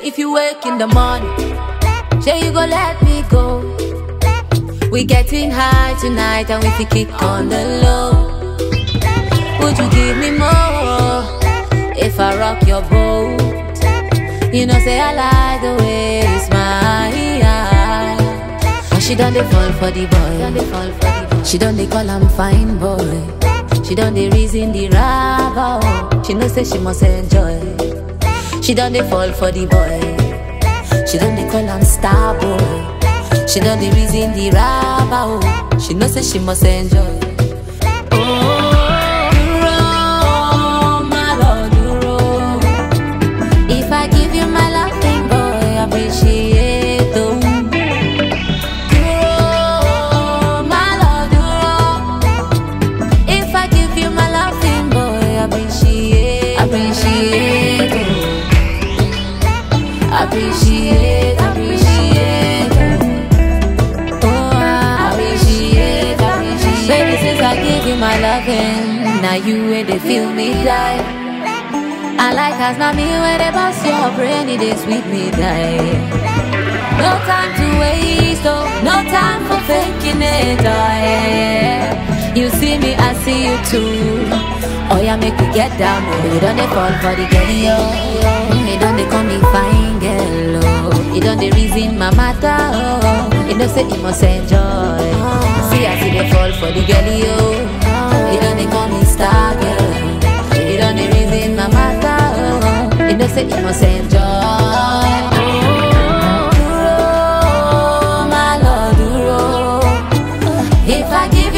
If you wake in the morning, say you go let me go. We getting high tonight and we fi kick on the low. Would you give me more if I rock your boat? You know say I like the way you smile. And she done dey fall for the boy. She done dey call him fine boy. She done dey reason the rabble. She know say she must enjoy. She done dey fall for the boy. She done dey call him star boy. She done dey reason the rabble. She know say she must enjoy. Appreciate. Oh, appreciate. Baby, since I give you my loving, now you where they feel me die. I like as now me where they bust your brain, it is sweet me die. No time to waste, oh, no time for faking it, oh, yeah. You see me, I see you too. Oh yeah, make me get down, oh. You don't they fall for the girl, yo. You don't they call me fine girl, oh. You don't they reason my matter, oh. You don't say you must enjoy. See, I see they fall for the girl, yo. You don't they call me star girl. You don't they reason my matter, oh. You don't say you must enjoy. If I give